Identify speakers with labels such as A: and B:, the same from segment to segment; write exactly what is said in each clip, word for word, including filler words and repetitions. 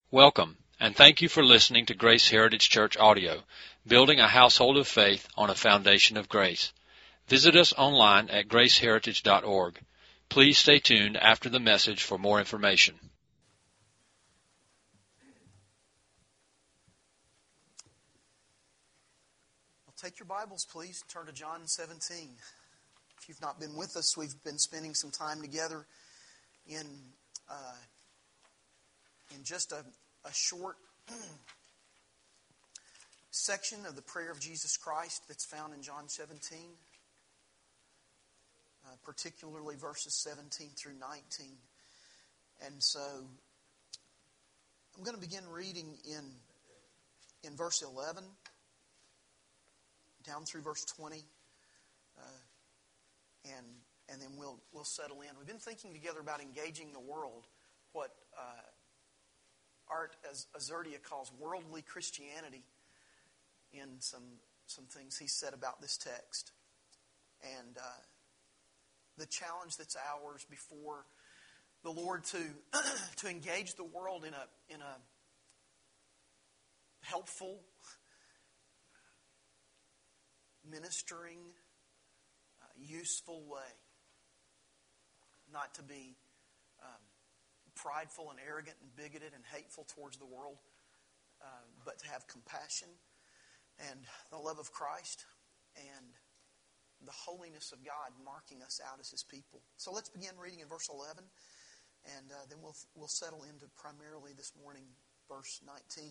A: Welcome, and thank you for listening to Grace Heritage Church Audio, building a household of faith on a foundation of grace. Visit us online at grace heritage dot org. Please stay tuned after the message for more information.
B: Well, take your Bibles, please. Turn to John seventeen. If you've not been with us, we've been spending some time together in uh, in just a, a short section of the prayer of Jesus Christ that's found in John seventeen, uh, particularly verses seventeen through nineteen. And so I'm going to begin reading in, in verse eleven down through verse twenty, uh, and and then we'll we'll settle in. We've been thinking together about engaging the world, what uh, Art Azurdia calls worldly Christianity, in some some things he said about this text, and uh, the challenge that's ours before the Lord to to engage the world in a in a helpful, ministering, uh, useful way, not to be um, prideful and arrogant and bigoted and hateful towards the world, uh, but to have compassion and the love of Christ and the holiness of God marking us out as His people. So let's begin reading in verse eleven, and uh, then we'll we'll settle into primarily this morning verse nineteen.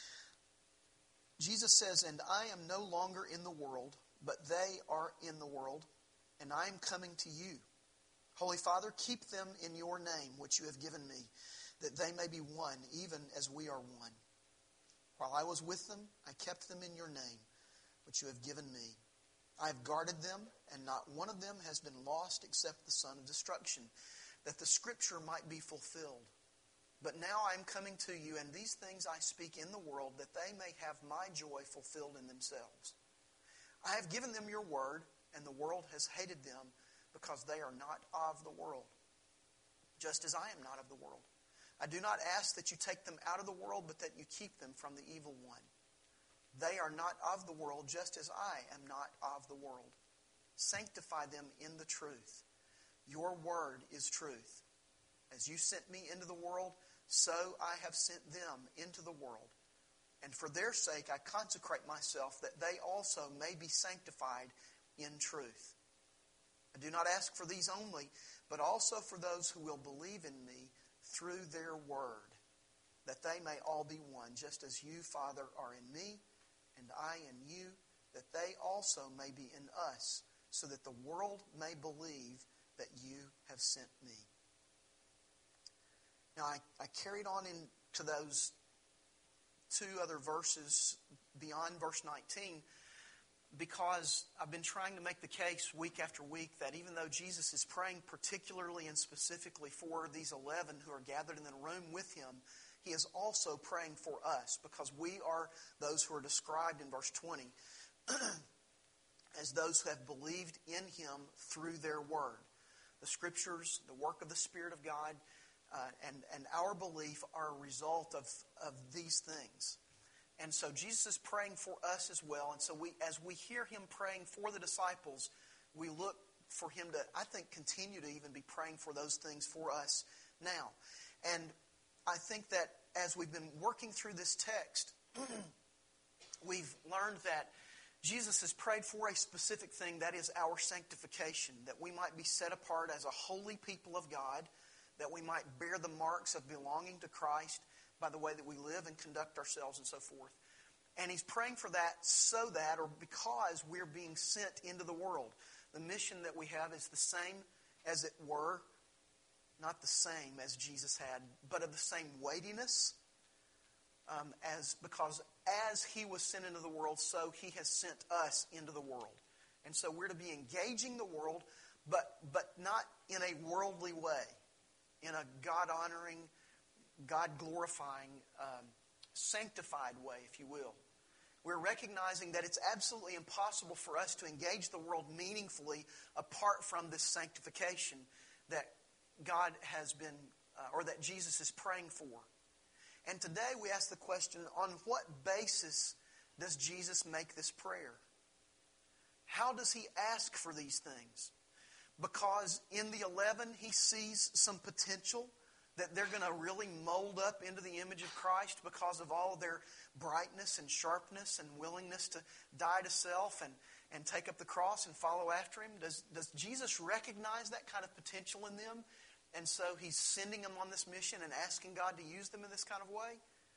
B: Jesus says, "And I am no longer in the world, but they are in the world, and I am coming to you. Holy Father, keep them in your name, which you have given me, that they may be one, even as we are one. While I was with them, I kept them in your name, which you have given me. I have guarded them, and not one of them has been lost except the son of destruction, that the scripture might be fulfilled. But now I am coming to you, and these things I speak in the world, that they may have my joy fulfilled in themselves. I have given them your word, and the world has hated them, because they are not of the world, just as I am not of the world. I do not ask that you take them out of the world, but that you keep them from the evil one. They are not of the world, just as I am not of the world. Sanctify them in the truth. Your word is truth. As you sent me into the world, so I have sent them into the world. And for their sake I consecrate myself, that they also may be sanctified in truth. I do not ask for these only, but also for those who will believe in me through their word, that they may all be one, just as you, Father, are in me, and I in you, that they also may be in us, so that the world may believe that you have sent me." Now, I, I carried on into those two other verses beyond verse nineteen, because I've been trying to make the case week after week that even though Jesus is praying particularly and specifically for these eleven who are gathered in the room with Him, He is also praying for us, because we are those who are described in verse twenty as those who have believed in Him through their word. The Scriptures, the work of the Spirit of God, uh, and, and our belief are a result of, of these things. And so Jesus is praying for us as well. And so we, as we hear Him praying for the disciples, we look for Him to, I think, continue to even be praying for those things for us now. And I think that as we've been working through this text, we've learned that Jesus has prayed for a specific thing, that is our sanctification, that we might be set apart as a holy people of God, that we might bear the marks of belonging to Christ by the way that we live and conduct ourselves and so forth. And He's praying for that so that, or because we're being sent into the world. The mission that we have is the same, as it were, not the same as Jesus had, but of the same weightiness, um, as because as He was sent into the world, so He has sent us into the world. And so we're to be engaging the world, but but not in a worldly way, in a God-honoring, God-glorifying, um, sanctified way, if you will. We're recognizing that it's absolutely impossible for us to engage the world meaningfully apart from this sanctification that God has been, uh, or that Jesus is praying for. And today we ask the question, on what basis does Jesus make this prayer? How does he ask for these things? Because in the eleven, he sees some potential that they're going to really mold up into the image of Christ because of all their brightness and sharpness and willingness to die to self and, and take up the cross and follow after him. Does, does Jesus recognize that kind of potential in them? And so he's sending them on this mission and asking God to use them in this kind of way?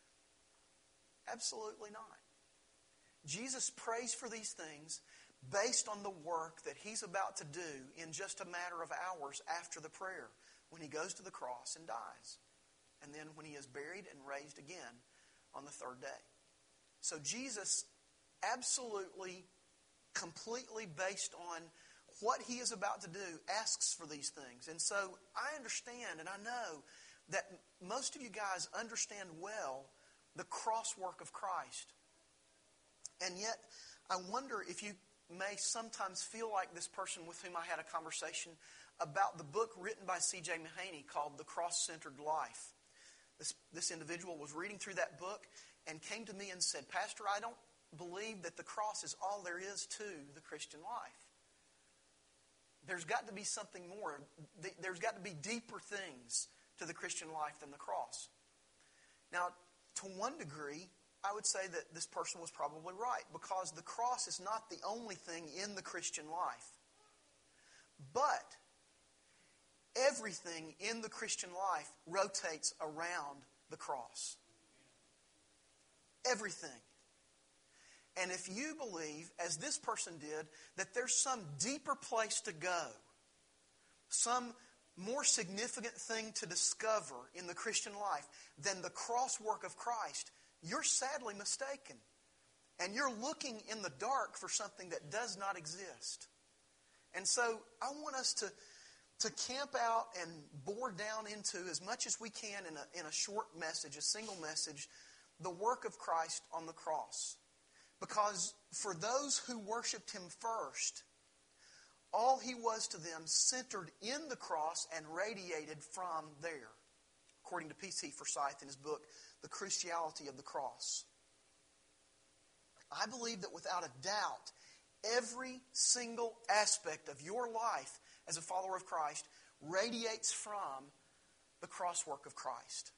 B: Absolutely not. Jesus prays for these things based on the work that he's about to do in just a matter of hours after the prayer, when he goes to the cross and dies, and then when he is buried and raised again on the third day. So Jesus absolutely, completely based on what he is about to do, asks for these things. And so I understand and I know that most of you guys understand well the cross work of Christ. And yet, I wonder if you may sometimes feel like this person with whom I had a conversation about the book written by C J Mahaney called The Cross-Centered Life. This, this individual was reading through that book and came to me and said, Pastor, I don't believe that the cross is all there is to the Christian life. There's got to be something more. There's got to be deeper things to the Christian life than the cross. Now, to one degree, I would say that this person was probably right, because the cross is not the only thing in the Christian life. But everything in the Christian life rotates around the cross. Everything. And if you believe, as this person did, that there's some deeper place to go, some more significant thing to discover in the Christian life than the cross work of Christ, you're sadly mistaken. And you're looking in the dark for something that does not exist. And so I want us to, to camp out and bore down into, as much as we can in a, in a short message, a single message, the work of Christ on the cross. Because for those who worshiped him first, all he was to them centered in the cross and radiated from there. According to P C Forsyth in his book, The Cruciality of the Cross. I believe that without a doubt, every single aspect of your life as a follower of Christ radiates from the cross work of Christ.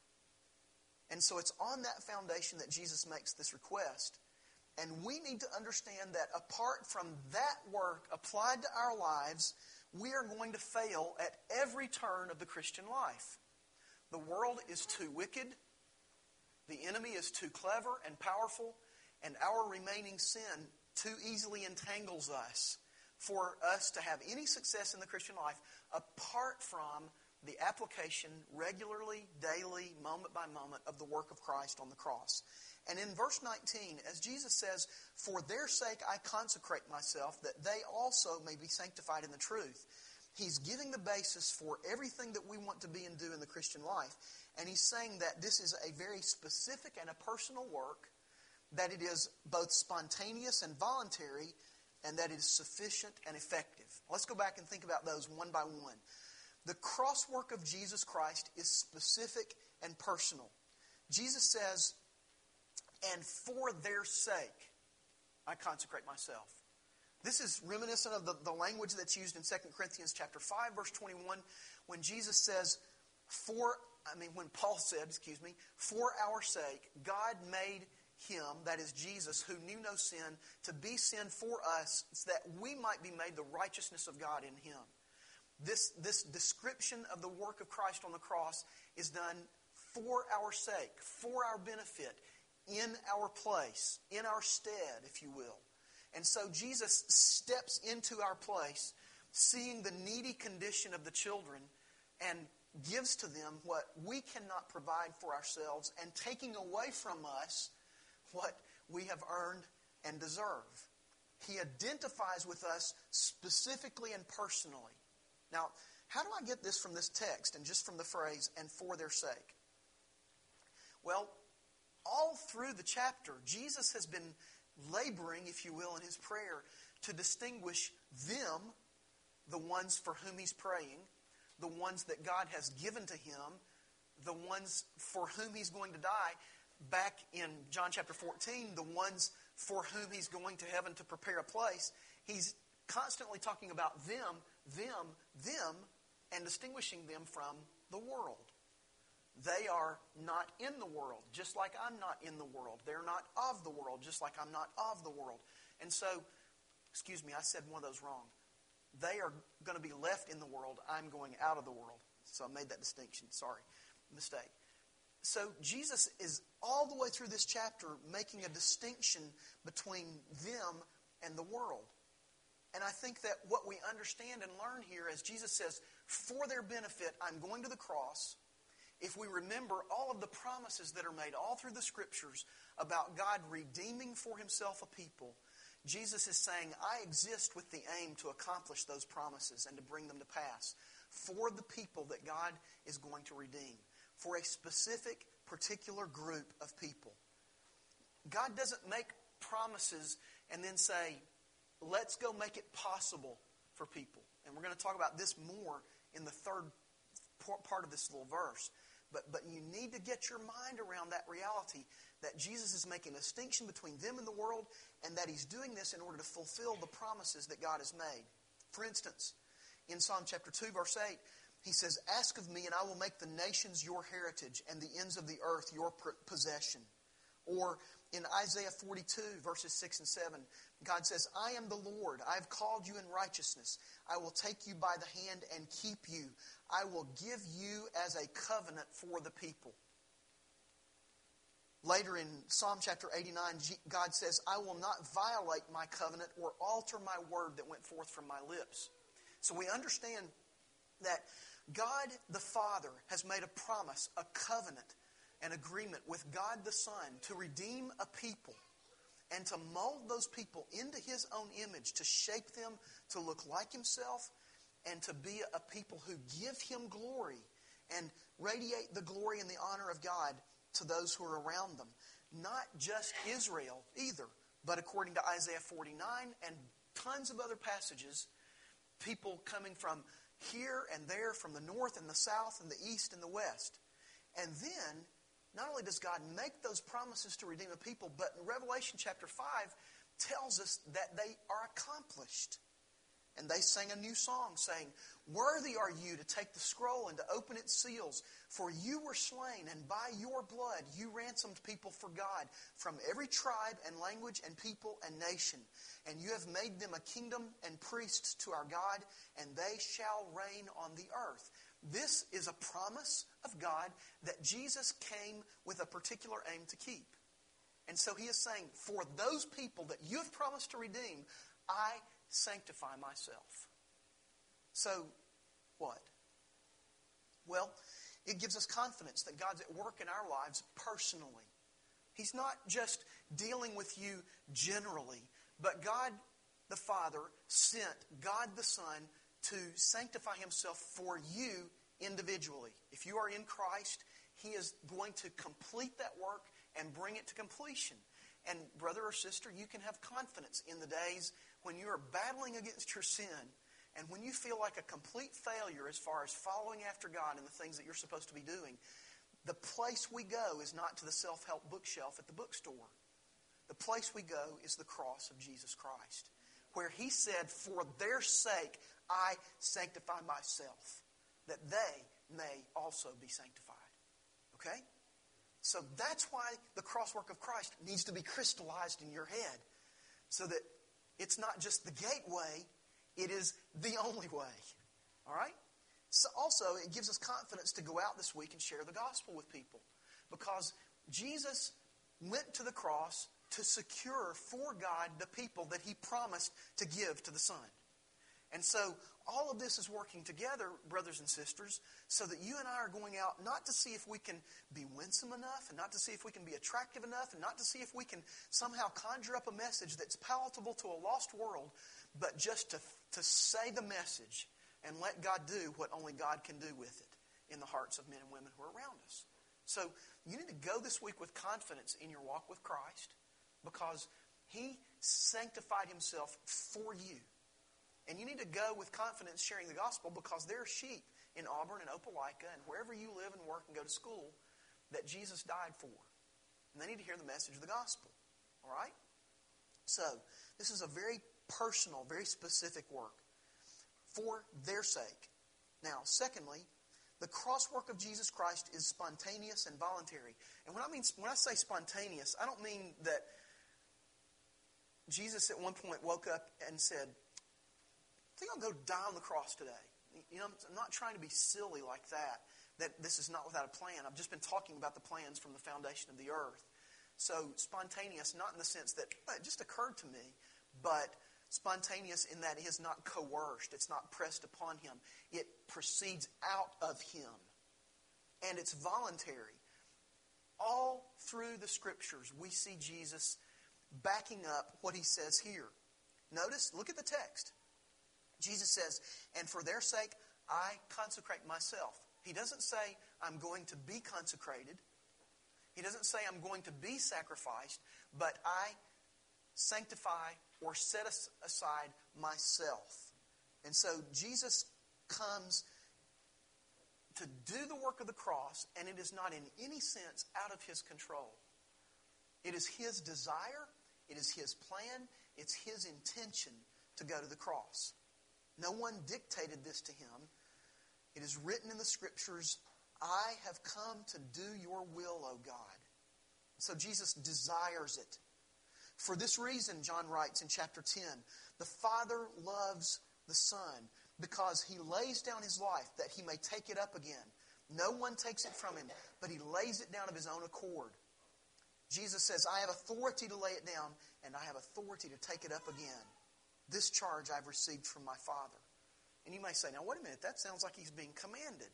B: And so it's on that foundation that Jesus makes this request. And we need to understand that apart from that work applied to our lives, we are going to fail at every turn of the Christian life. The world is too wicked. The enemy is too clever and powerful. And our remaining sin too easily entangles us for us to have any success in the Christian life apart from the application regularly, daily, moment by moment of the work of Christ on the cross. And in verse nineteen, as Jesus says, "For their sake I consecrate myself, that they also may be sanctified in the truth." He's giving the basis for everything that we want to be and do in the Christian life. And he's saying that this is a very specific and a personal work, that it is both spontaneous and voluntary, and that it is sufficient and effective. Let's go back and think about those one by one. The cross work of Jesus Christ is specific and personal. Jesus says, "And for their sake, I consecrate myself." This is reminiscent of the, the language that's used in Second Corinthians chapter five, verse twenty-one, when Jesus says, for, I mean, when Paul said, excuse me, "For our sake, God made him," that is Jesus, "who knew no sin, to be sin for us, so that we might be made the righteousness of God in him." This, this description of the work of Christ on the cross is done for our sake, for our benefit, in our place, in our stead, if you will. And so Jesus steps into our place, seeing the needy condition of the children, and gives to them what we cannot provide for ourselves, and taking away from us what we have earned and deserve. He identifies with us specifically and personally. Now, how do I get this from this text and just from the phrase, "and for their sake"? Well, all through the chapter, Jesus has been laboring, if you will, in his prayer to distinguish them, the ones for whom he's praying, the ones that God has given to him, the ones for whom He's going to die. Back in John chapter fourteen, the ones for whom He's going to heaven to prepare a place, He's constantly talking about them, them, them, and distinguishing them from the world. They are not in the world, just like I'm not in the world. They're not of the world, just like I'm not of the world. And so, excuse me, I said one of those wrong. They are going to be left in the world. I'm going out of the world. So I made that distinction. Sorry. Mistake. So Jesus is all the way through this chapter making a distinction between them and the world. And I think that what we understand and learn here as Jesus says, for their benefit, I'm going to the cross. If we remember all of the promises that are made all through the Scriptures about God redeeming for Himself a people, Jesus is saying, I exist with the aim to accomplish those promises and to bring them to pass for the people that God is going to redeem, for a specific, particular group of people. God doesn't make promises and then say, let's go make it possible for people. And we're going to talk about this more in the third part of this little verse. But, but you need to get your mind around that reality that Jesus is making a distinction between them and the world, and that He's doing this in order to fulfill the promises that God has made. For instance, in Psalm chapter two, verse eight, He says, ask of me, and I will make the nations your heritage and the ends of the earth your possession. Or in Isaiah forty-two, verses six and seven, God says, I am the Lord. I have called you in righteousness. I will take you by the hand and keep you. I will give you as a covenant for the people. Later in Psalm chapter eighty-nine, God says, I will not violate my covenant or alter my word that went forth from my lips. So we understand that God the Father has made a promise, a covenant, an agreement with God the Son to redeem a people and to mold those people into His own image, to shape them to look like Himself, and to be a people who give Him glory and radiate the glory and the honor of God to those who are around them. Not just Israel either, but according to Isaiah forty-nine and tons of other passages, people coming from here and there, from the north and the south and the east and the west. And then, not only does God make those promises to redeem a people, but in Revelation chapter five tells us that they are accomplished. And they sang a new song saying, worthy are you to take the scroll and to open its seals, for you were slain, and by your blood you ransomed people for God from every tribe and language and people and nation. And you have made them a kingdom and priests to our God, and they shall reign on the earth. This is a promise of God that Jesus came with a particular aim to keep. And so He is saying, for those people that you have promised to redeem, I sanctify myself. So, what? Well, it gives us confidence that God's at work in our lives personally. He's not just dealing with you generally, but God the Father sent God the Son to sanctify Himself for you individually. If you are in Christ, He is going to complete that work and bring it to completion. And brother or sister, you can have confidence in the days when you are battling against your sin and when you feel like a complete failure as far as following after God and the things that you're supposed to be doing. The place we go is not to the self-help bookshelf at the bookstore. The place we go is the cross of Jesus Christ, where He said, for their sake, I sanctify myself, that they may also be sanctified. Okay? So that's why the cross work of Christ needs to be crystallized in your head, so that it's not just the gateway, it is the only way. All right? So also, it gives us confidence to go out this week and share the gospel with people, because Jesus went to the cross to secure for God the people that He promised to give to the Son. And so all of this is working together, brothers and sisters, so that you and I are going out not to see if we can be winsome enough, and not to see if we can be attractive enough, and not to see if we can somehow conjure up a message that's palatable to a lost world, but just to, to say the message and let God do what only God can do with it in the hearts of men and women who are around us. So you need to go this week with confidence in your walk with Christ, because He sanctified Himself for you. And you need to go with confidence sharing the gospel, because there are sheep in Auburn and Opelika and wherever you live and work and go to school that Jesus died for. And they need to hear the message of the gospel. All right? So, this is a very personal, very specific work for their sake. Now, secondly, the cross work of Jesus Christ is spontaneous and voluntary. And when I mean when I say spontaneous, I don't mean that Jesus at one point woke up and said, I think I'll go die on the cross today. You know, I'm not trying to be silly like that, that this is not without a plan. I've just been talking about the plans from the foundation of the earth. So spontaneous, not in the sense that well, it just occurred to me, but spontaneous in that it is not coerced. It's not pressed upon him. It proceeds out of him. And it's voluntary. All through the Scriptures, we see Jesus backing up what he says here. Notice, look at the text. Jesus says, and for their sake, I consecrate myself. He doesn't say, I'm going to be consecrated. He doesn't say, I'm going to be sacrificed, but I sanctify or set aside myself. And so Jesus comes to do the work of the cross, and it is not in any sense out of his control. It is his desire, it is his plan, it's his intention to go to the cross. No one dictated this to him. It is written in the Scriptures, I have come to do your will, O God. So Jesus desires it. For this reason, John writes in chapter ten, the Father loves the Son because he lays down his life that he may take it up again. No one takes it from him, but he lays it down of his own accord. Jesus says, I have authority to lay it down, and I have authority to take it up again. This charge I've received from my Father. And you may say, now wait a minute, that sounds like he's being commanded.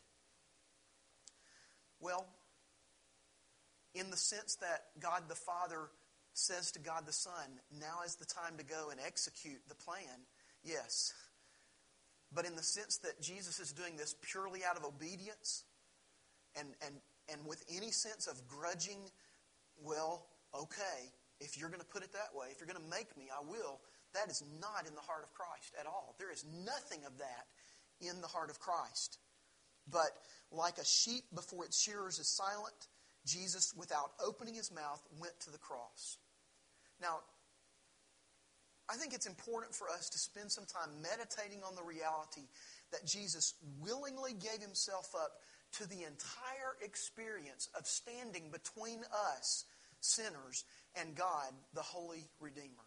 B: Well, in the sense that God the Father says to God the Son, now is the time to go and execute the plan, yes. But in the sense that Jesus is doing this purely out of obedience and, and, and with any sense of grudging, well, okay, if you're going to put it that way, if you're going to make me, I will. That is not in the heart of Christ at all. There is nothing of that in the heart of Christ. But like a sheep before its shearers is silent, Jesus, without opening his mouth, went to the cross. Now, I think it's important for us to spend some time meditating on the reality that Jesus willingly gave himself up to the entire experience of standing between us, sinners, and God, the Holy Redeemer.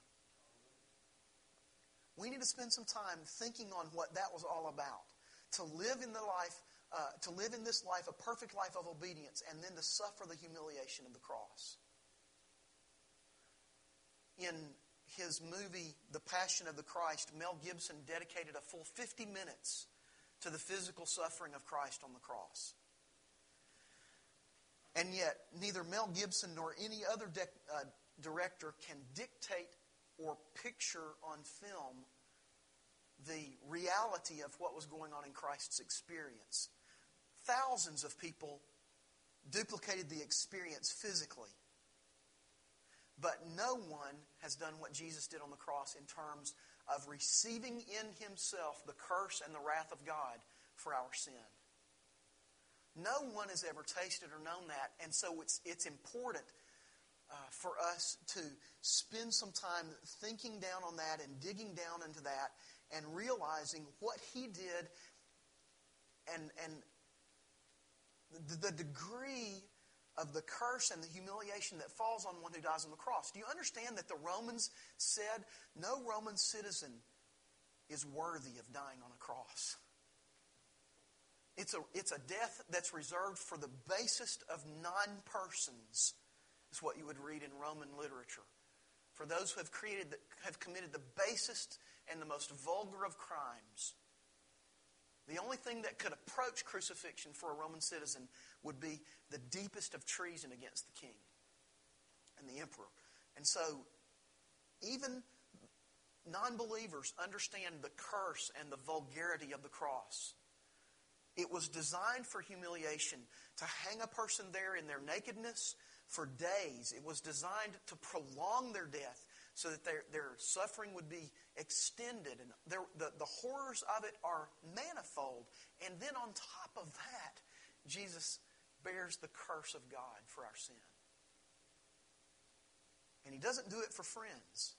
B: We need to spend some time thinking on what that was all about. To live in the life, uh, to live in this life, a perfect life of obedience, and then to suffer the humiliation of the cross. In his movie, The Passion of the Christ, Mel Gibson dedicated a full fifty minutes to the physical suffering of Christ on the cross. And yet, neither Mel Gibson nor any other de- uh, director can dictate or picture on film the reality of what was going on in Christ's experience. Thousands of people duplicated the experience physically. But no one has done what Jesus did on the cross in terms of receiving in himself the curse and the wrath of God for our sin. No one has ever tasted or known that, and so it's it's important uh, for us to spend some time thinking down on that and digging down into that and realizing what he did and and the, the degree of the curse and the humiliation that falls on one who dies on the cross. Do you understand that the Romans said no Roman citizen is worthy of dying on a cross? It's a, it's a death that's reserved for the basest of non-persons, is what you would read in Roman literature. For those who have created, the, have committed the basest and the most vulgar of crimes. The only thing that could approach crucifixion for a Roman citizen would be the deepest of treason against the king and the emperor. And so, even non-believers understand the curse and the vulgarity of the cross. It was designed for humiliation, to hang a person there in their nakedness for days. It was designed to prolong their death so that their, their suffering would be extended. And their, the, the horrors of it are manifold. And then on top of that, Jesus bears the curse of God for our sin. And He doesn't do it for friends.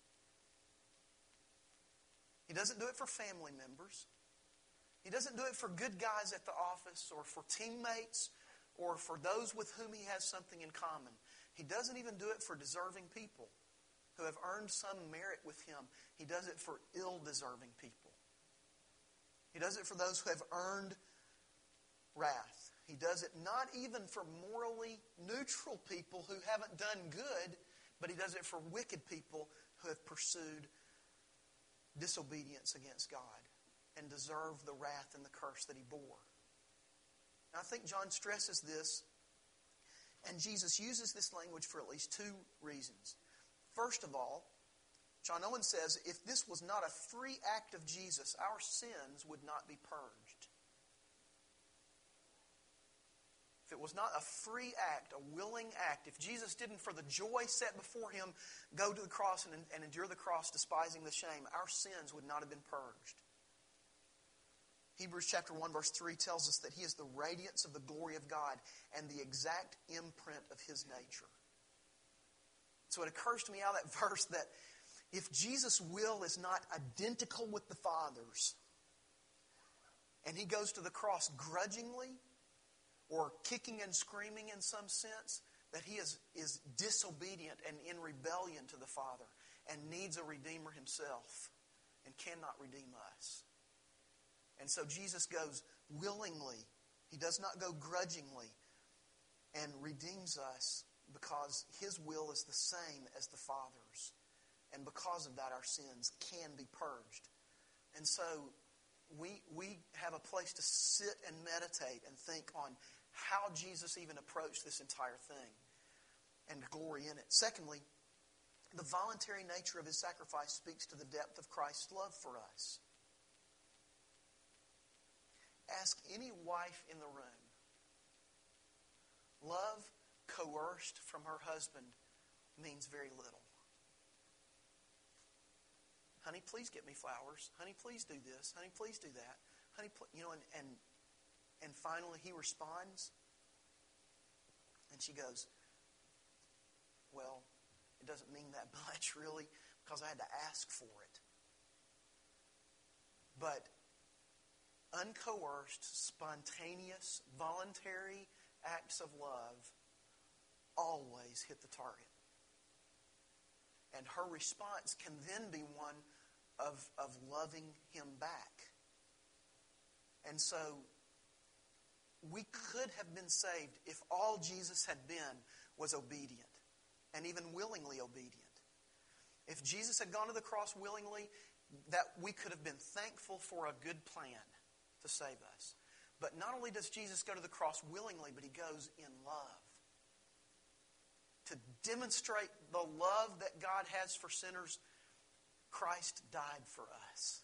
B: He doesn't do it for family members. He doesn't do it for good guys at the office or for teammates or for those with whom He has something in common. He doesn't even do it for deserving people who have earned some merit with Him. He does it for ill-deserving people. He does it for those who have earned wrath. He does it not even for morally neutral people who haven't done good, but He does it for wicked people who have pursued disobedience against God and deserve the wrath and the curse that He bore. Now, I think John stresses this, and Jesus uses this language for at least two reasons. First of all, John Owen says, if this was not a free act of Jesus, our sins would not be purged. If it was not a free act, a willing act, if Jesus didn't, for the joy set before Him, go to the cross and, and endure the cross, despising the shame, our sins would not have been purged. Hebrews chapter one verse three tells us that He is the radiance of the glory of God and the exact imprint of His nature. So it occurs to me out of that verse that if Jesus' will is not identical with the Father's, and He goes to the cross grudgingly or kicking and screaming in some sense, that He is, is disobedient and in rebellion to the Father and needs a Redeemer Himself and cannot redeem us. And so Jesus goes willingly. He does not go grudgingly and redeems us because His will is the same as the Father's. And because of that, our sins can be purged. And so we, we have a place to sit and meditate and think on how Jesus even approached this entire thing and glory in it. Secondly, the voluntary nature of His sacrifice speaks to the depth of Christ's love for us. Ask any wife in the room. Love coerced from her husband means very little. Honey, please get me flowers. Honey, please do this. Honey, please do that. Honey, pl-, you know, and, and and finally he responds, and she goes, "Well, it doesn't mean that much, really, because I had to ask for it." But uncoerced, spontaneous, voluntary acts of love always hit the target. And her response can then be one of, of loving Him back. And so we could have been saved if all Jesus had been was obedient, and even willingly obedient. If Jesus had gone to the cross willingly, that we could have been thankful for a good plan to save us. But not only does Jesus go to the cross willingly, but He goes in love. To demonstrate the love that God has for sinners, Christ died for us.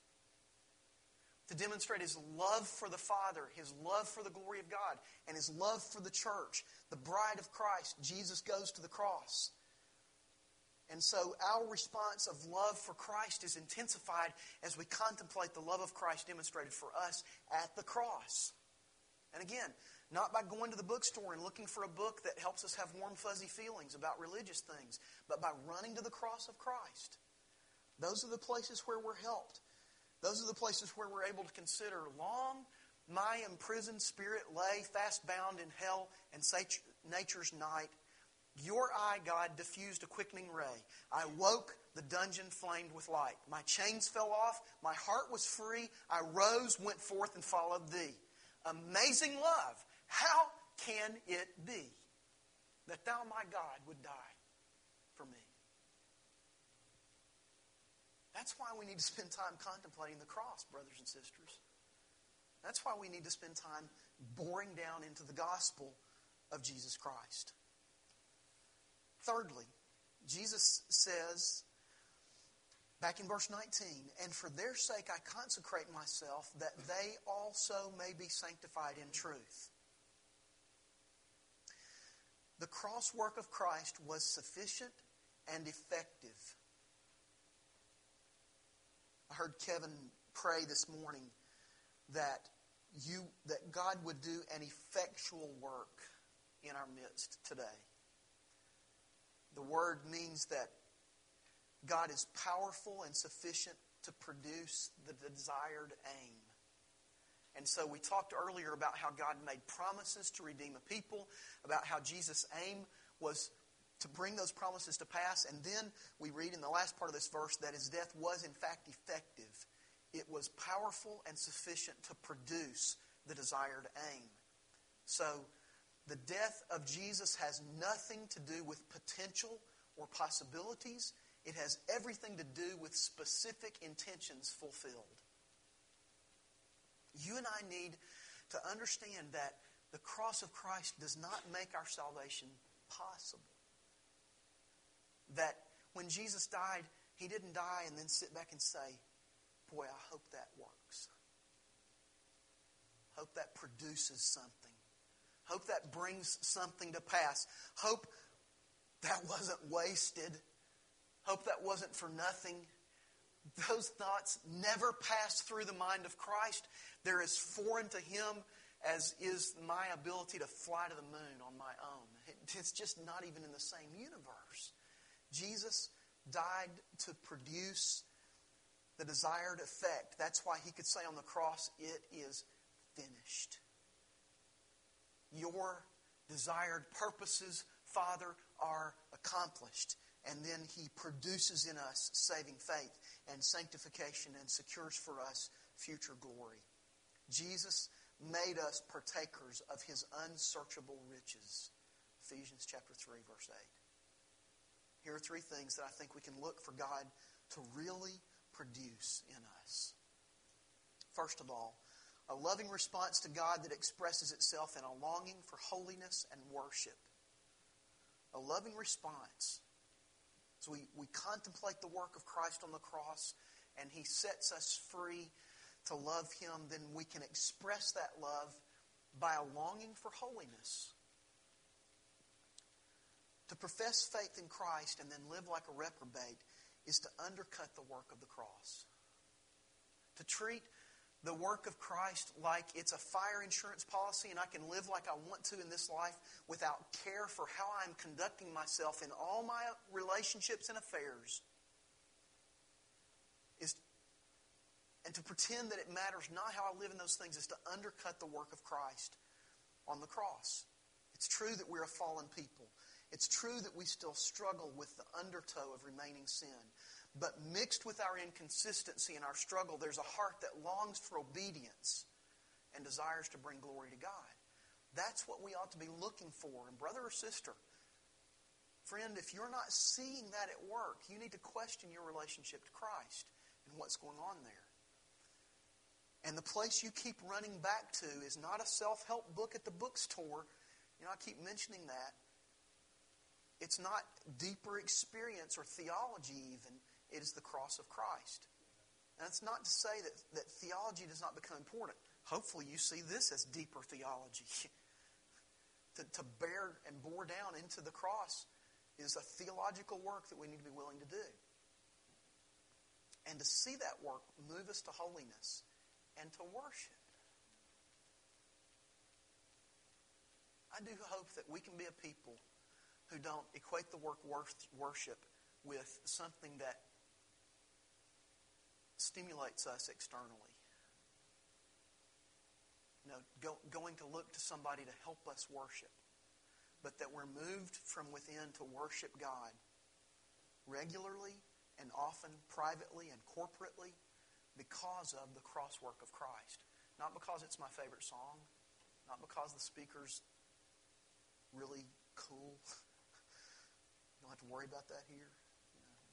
B: To demonstrate His love for the Father, His love for the glory of God, and His love for the church, the bride of Christ, Jesus goes to the cross. And so our response of love for Christ is intensified as we contemplate the love of Christ demonstrated for us at the cross. And again, not by going to the bookstore and looking for a book that helps us have warm, fuzzy feelings about religious things, but by running to the cross of Christ. Those are the places where we're helped. Those are the places where we're able to consider, long my imprisoned spirit lay fast bound in hell and nature's night. Your eye, God, diffused a quickening ray. I woke, the dungeon flamed with light. My chains fell off, my heart was free. I rose, went forth, and followed Thee. Amazing love. How can it be that Thou, my God, would die for me? That's why we need to spend time contemplating the cross, brothers and sisters. That's why we need to spend time boring down into the gospel of Jesus Christ. Thirdly, Jesus says, back in verse nineteen, "And for their sake I consecrate myself, that they also may be sanctified in truth." The cross work of Christ was sufficient and effective. I heard Kevin pray this morning that you that God would do an effectual work in our midst today. The word means that God is powerful and sufficient to produce the desired aim. And so we talked earlier about how God made promises to redeem a people, about how Jesus' aim was to bring those promises to pass. And then we read in the last part of this verse that His death was in fact effective. It was powerful and sufficient to produce the desired aim. So the death of Jesus has nothing to do with potential or possibilities. It has everything to do with specific intentions fulfilled. You and I need to understand that the cross of Christ does not make our salvation possible. That when Jesus died, He didn't die and then sit back and say, boy, I hope that works. Hope that produces something. Hope that brings something to pass. Hope that wasn't wasted. Hope that wasn't for nothing. Those thoughts never pass through the mind of Christ. They're as foreign to Him as is my ability to fly to the moon on my own. It's just not even in the same universe. Jesus died to produce the desired effect. That's why He could say on the cross, it is finished. Your desired purposes, Father, are accomplished. And then He produces in us saving faith and sanctification and secures for us future glory. Jesus made us partakers of His unsearchable riches. Ephesians chapter three, verse eight. Here are three things that I think we can look for God to really produce in us. First of all, a loving response to God that expresses itself in a longing for holiness and worship. A loving response. So we, we contemplate the work of Christ on the cross, and He sets us free to love Him. Then we can express that love by a longing for holiness. To profess faith in Christ and then live like a reprobate is to undercut the work of the cross. To treat the work of Christ like it's a fire insurance policy and I can live like I want to in this life without care for how I'm conducting myself in all my relationships and affairs. Is, and to pretend that it matters not how I live in those things is to undercut the work of Christ on the cross. It's true that we're a fallen people. It's true that we still struggle with the undertow of remaining sin. But mixed with our inconsistency and our struggle, there's a heart that longs for obedience and desires to bring glory to God. That's what we ought to be looking for. And brother or sister, friend, if you're not seeing that at work, you need to question your relationship to Christ and what's going on there. And the place you keep running back to is not a self-help book at the bookstore. You know, I keep mentioning that. It's not deeper experience or theology even. It is the cross of Christ. And that's not to say that, that theology does not become important. Hopefully you see this as deeper theology. to, to bear and bore down into the cross is a theological work that we need to be willing to do. And to see that work move us to holiness and to worship. I do hope that we can be a people who don't equate the work worship with something that stimulates us externally. You know, go, going to look to somebody to help us worship. But that we're moved from within to worship God regularly and often privately and corporately because of the cross work of Christ. Not because it's my favorite song. Not because the speaker's really cool. You don't have to worry about that here. You know.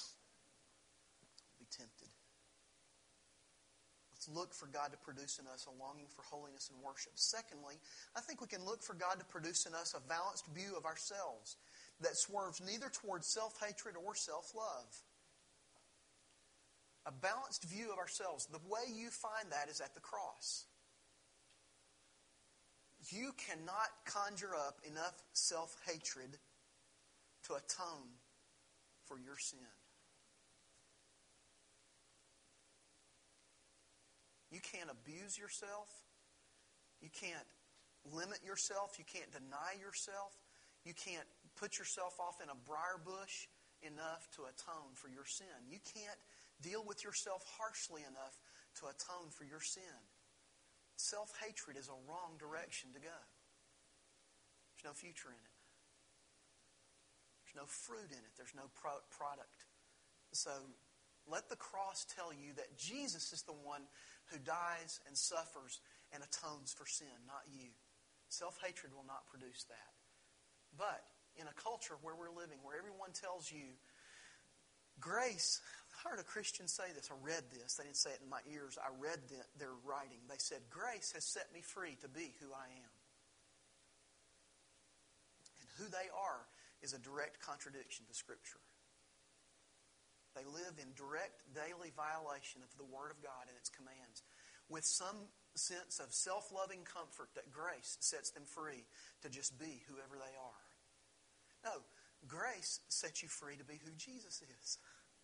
B: Be tempted. Let's look for God to produce in us a longing for holiness and worship. Secondly, I think we can look for God to produce in us a balanced view of ourselves that swerves neither towards self-hatred or self-love. A balanced view of ourselves. The way you find that is at the cross. You cannot conjure up enough self-hatred to atone for your sin. You can't abuse yourself. You can't limit yourself. You can't deny yourself. You can't put yourself off in a briar bush enough to atone for your sin. You can't deal with yourself harshly enough to atone for your sin. Self-hatred is a wrong direction to go. There's no future in it. There's no fruit in it. There's no pro- product. So let the cross tell you that Jesus is the one who dies and suffers and atones for sin, not you. Self-hatred will not produce that. But in a culture where we're living, where everyone tells you, grace, I heard a Christian say this, I read this, they didn't say it in my ears, I read the, their writing. They said, grace has set me free to be who I am. And who they are is a direct contradiction to Scripture. They live in direct daily violation of the Word of God and its commands, with some sense of self-loving comfort that grace sets them free to just be whoever they are. No, grace sets you free to be who Jesus is.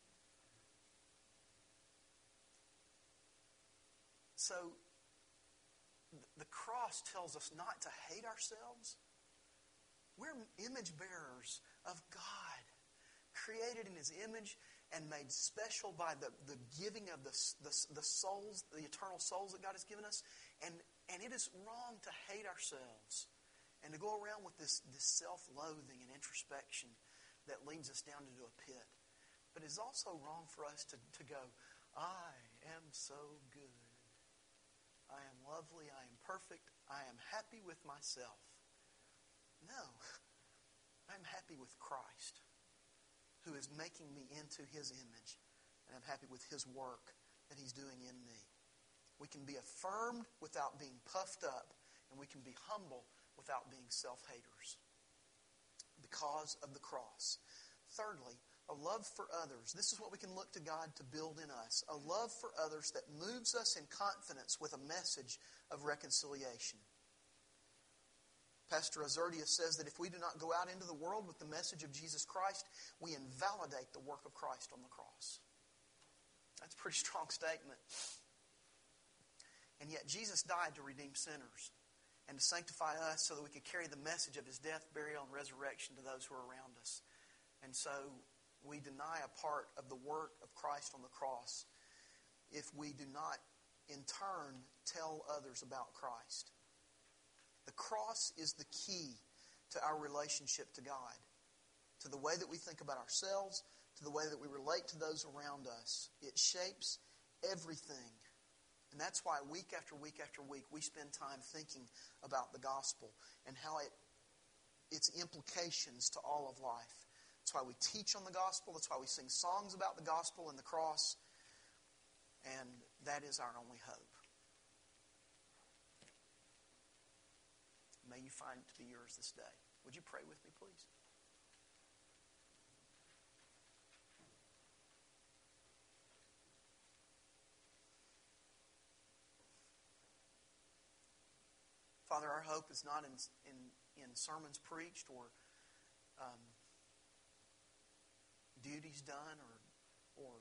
B: So, the cross tells us not to hate ourselves. We're image bearers of God, created in His image and made special by the, the giving of the, the, the souls, the eternal souls that God has given us. And, and it is wrong to hate ourselves and to go around with this, this self-loathing and introspection that leads us down into a pit. But it's also wrong for us to, to go, I am so good. I am lovely. I am perfect. I am happy with myself. No. I'm happy with Christ, who is making me into His image. And I'm happy with His work that He's doing in me. We can be affirmed without being puffed up. And we can be humble without being self-haters. Because of the cross. Thirdly, a love for others. This is what we can look to God to build in us. A love for others that moves us in confidence with a message of reconciliation. Pastor Azurdia says that if we do not go out into the world with the message of Jesus Christ, we invalidate the work of Christ on the cross. That's a pretty strong statement. And yet Jesus died to redeem sinners and to sanctify us so that we could carry the message of His death, burial, and resurrection to those who are around us. And so we deny a part of the work of Christ on the cross if we do not, in turn, tell others about Christ. The cross is the key to our relationship to God, to the way that we think about ourselves, to the way that we relate to those around us. It shapes everything. And that's why week after week after week we spend time thinking about the gospel and how it its implications to all of life. That's why we teach on the gospel. That's why we sing songs about the gospel and the cross. And that is our only hope. May you find it to be yours this day. Would you pray with me, please? Father, our hope is not in in, in sermons preached or um, duties done or or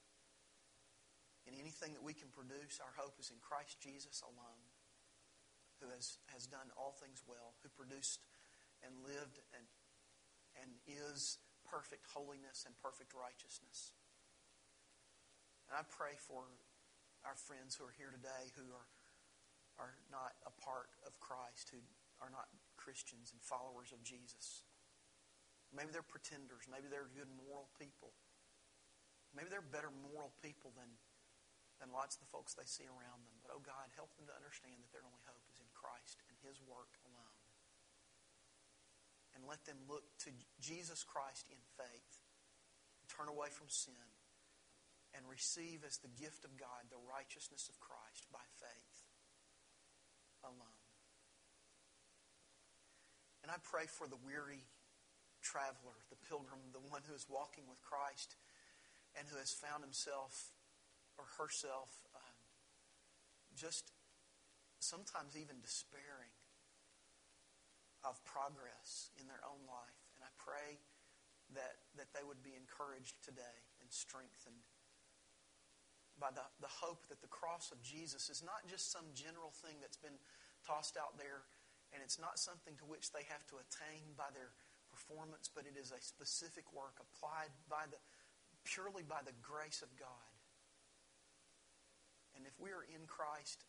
B: in anything that we can produce. Our hope is in Christ Jesus alone, who has, has done all things well, who produced and lived and, and is perfect holiness and perfect righteousness. And I pray for our friends who are here today who are, are not a part of Christ, who are not Christians and followers of Jesus. Maybe they're pretenders. Maybe they're good moral people. Maybe they're better moral people than, than lots of the folks they see around them. But, oh God, help them to understand that their only hope is in Christ and His work alone. And let them look to Jesus Christ in faith, turn away from sin, and receive as the gift of God the righteousness of Christ by faith alone. And I pray for the weary traveler, the pilgrim, the one who is walking with Christ and who has found himself or herself um, just sometimes even despairing of progress in their own life. And I pray that, that they would would be encouraged today and strengthened by the, the hope that the cross of Jesus is not just some general thing that's been tossed out there, and it's not something to which they have to attain by their performance, but it is a specific work applied by the purely by the grace of God. And if we are in Christ,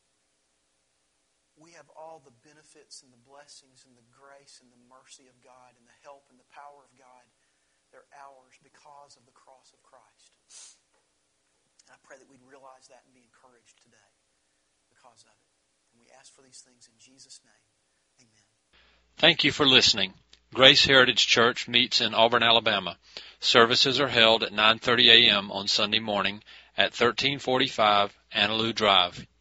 B: we have all the benefits and the blessings and the grace and the mercy of God and the help and the power of God. They're ours because of the cross of Christ. And I pray that we'd realize that and be encouraged today because of it. And we ask for these things in Jesus' name. Amen.
A: Thank you for listening. Grace Heritage Church meets in Auburn, Alabama. Services are held at nine thirty a.m. on Sunday morning at thirteen forty-five Annaloo Drive,